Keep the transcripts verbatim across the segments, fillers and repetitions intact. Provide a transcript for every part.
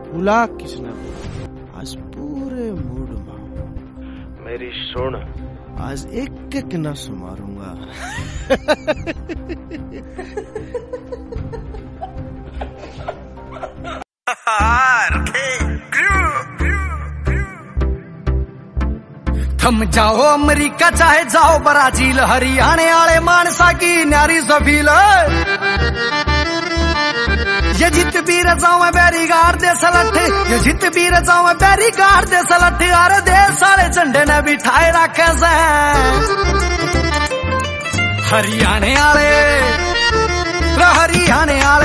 बुला किसने आज पूरे मूड में मेरी सुन, आज एक एक नस मारूंगा। थम जाओ अमेरिका चाहे जाओ ब्राजील, हरियाणे आले मानसा की न्यारी सफील। ये जित भी रजाओ में बैरी गाड़ दे सलट, ये जित भी रजाओ में बैरी गाड़ दे सलट। अरे देश साले झंडे ने बिठाए रखे से हरियाणे आले, हरियाणे आले,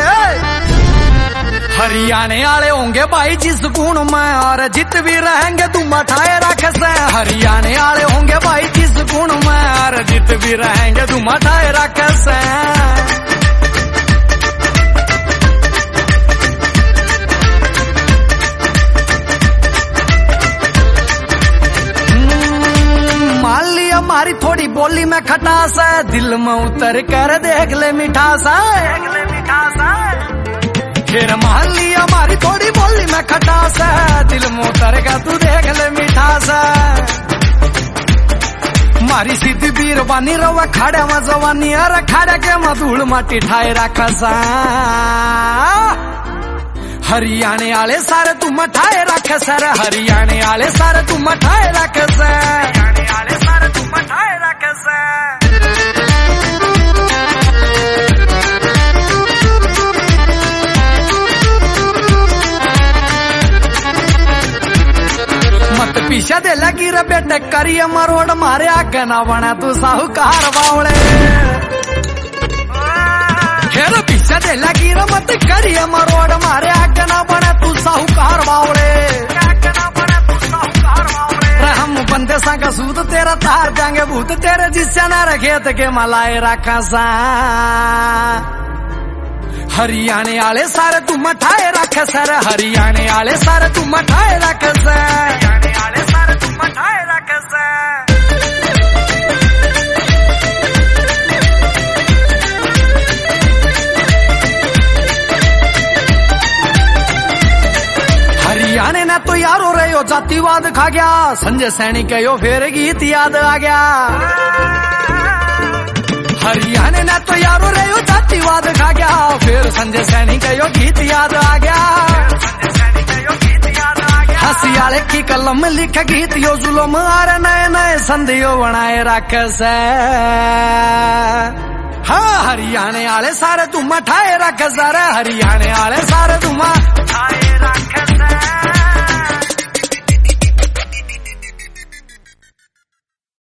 हरियाणे आले होंगे भाई जिस गुण में, और जित भी रहेंगे तुम मठाए रखे से। हरियाणे आले होंगे भाई जिस गुण में, और जित भी रहेंगे तुम मठाए रखे से। मान लिया हमारी थोड़ी बोली में खटास है, दिल में उतर कर देख ले मिठास है। फिर मान लिया हमारी थोड़ी बोली में खटास है, दिल में उतर कर तू देख ले मिठास है। मारी सीधी बीर बानी रवा खाड़े में जवानी, अरे खाड़े के मधूल माटी ठाए रखा सा। हरियाणे आले सारे तू मठाए रख सर, हरियाणे आले सारे तू मठाए रख सर, हरियाणे आले सारे तू मठाए रख सर। मत पीछे दे लगी रे बेटे करिए मरोड़, मारे आगे ना बना तू साहूकार बावले। खेर पीछे दे लगी रे मत करिए मरोड़, मारे आगे ना बना तू साहूकार बावले। हम बंदे सा का सूद तेरा तार जाएंगे भूत, तेरे जिससे ना रखेत के मलाए रखा सा। हरियाणे आले सारे तू मठाए रख सर, हरियाणे आले सारे तू मठाए रख सर, हरियाणे आले सारे तू मठाए रख सर। हरियाणे ने तो यारो रे यो जातिवाद खा गया, संजय सैनी के यो फेर गीत याद आ गया। हरियाणे ने तो यारो रे यो जातिवाद खा गया, फिर संजय सैनी का यो गीत याद आ गया। हंसी आले की कलम में लिखे गीत यो जुलम, आरे नए नए संधियो बनाए रख से। हाँ हरियाणे आले सारे तुम मठाए रख सर, हरियाणे आले सारे तुम